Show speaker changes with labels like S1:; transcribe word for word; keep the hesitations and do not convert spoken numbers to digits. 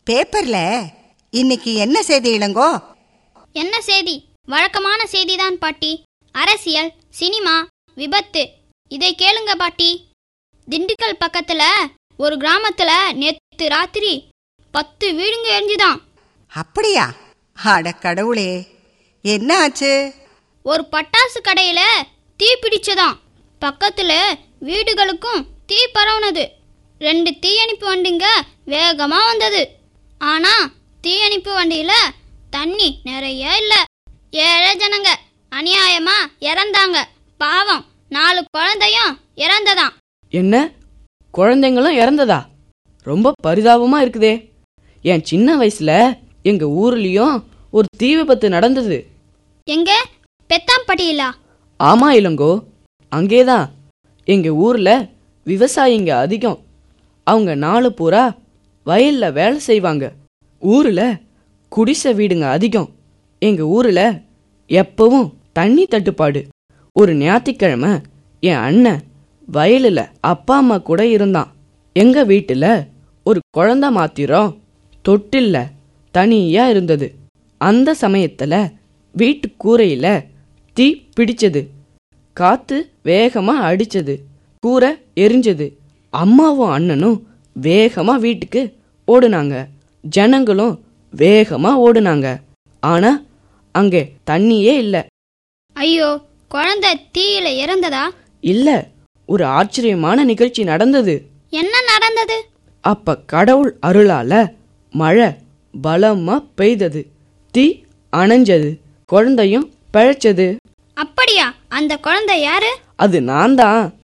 S1: பேப்பர்ல இன்னைக்கு என்ன செய்தி இளங்கோ?
S2: என்ன செய்தி? வழக்கமான செய்திதான் பாட்டி. அரசியல், சினிமா, விபத்து. இதை கேளுங்க பாட்டி. திண்டுக்கல் பக்கத்துல ஒரு கிராமத்துல நேத்து ராத்திரி பத்து வீடுங்க எரிஞ்சுதான்.
S1: அப்படியா? அட கடவுளே, என்ன ஆச்சு?
S2: ஒரு பட்டாசு கடையில தீ பிடிச்சதாம். பக்கத்துல வீடுகளுக்கும் தீ பரவுனது. ரெண்டு தீயணைப்பு வண்டிங்க வேகமா வந்தது. ஆனா தீயணைப்பு வண்டியில தண்ணி நிறைய இல்ல. ஏழை ஜனங்க அநியாயமா இறந்தாங்க. பாவம், நாலு குழந்தையும் இறந்ததாம்.
S3: என்ன, குழந்தைங்களும் இறந்ததா? ரொம்ப பரிதாபமா இருக்குதே. என் சின்ன வயசுல எங்க ஊர்லயும் ஒரு தீ விபத்து நடந்தது.
S2: எங்க? பெத்தாம்பட்டியிலா?
S3: ஆமா இளங்கோ, அங்கேதான். எங்க ஊர்ல விவசாயிங்க அதிகம். அவங்க நாலு பூரா வயல்ல வேலை செய்வாங்க. ஊர்ல குடிசை வீடுங்க அதிகம். எங்க ஊர்ல எப்பவும் தண்ணி தட்டுப்பாடு. ஒரு ஞாயிற்றுக்கிழமை என் அண்ணன் வயலில் அப்பா அம்மா கூட இருந்தான். எங்க வீட்டுல ஒரு குழந்தை மாத்திரம் தொட்டில்ல தனியா இருந்தது. அந்த சமயத்துல வீட்டு கூரையில தீ பிடிச்சது. காத்து வேகமா அடிச்சது. கூரை எரிஞ்சது. அம்மாவும் அண்ணனும் வேகமா வீட்டுக்கு ஓடுனாங்க. ஜனங்களும் வேகமா ஓடுனாங்க. ஆனா அங்கே தண்ணியே இல்ல.
S2: ஐயோ, குழந்தை தீயில இறந்ததா?
S3: இல்ல, ஒரு ஆச்சரியமான நிகழ்ச்சி நடந்தது.
S2: என்ன நடந்தது?
S3: அப்ப கடவுள் அருளால மழை பலமா பெய்தது. தீ அணைஞ்சது. குழந்தையும் பிழைச்சது.
S2: அப்படியா? அந்த குழந்தை யாரு?
S3: அது நான் தான்.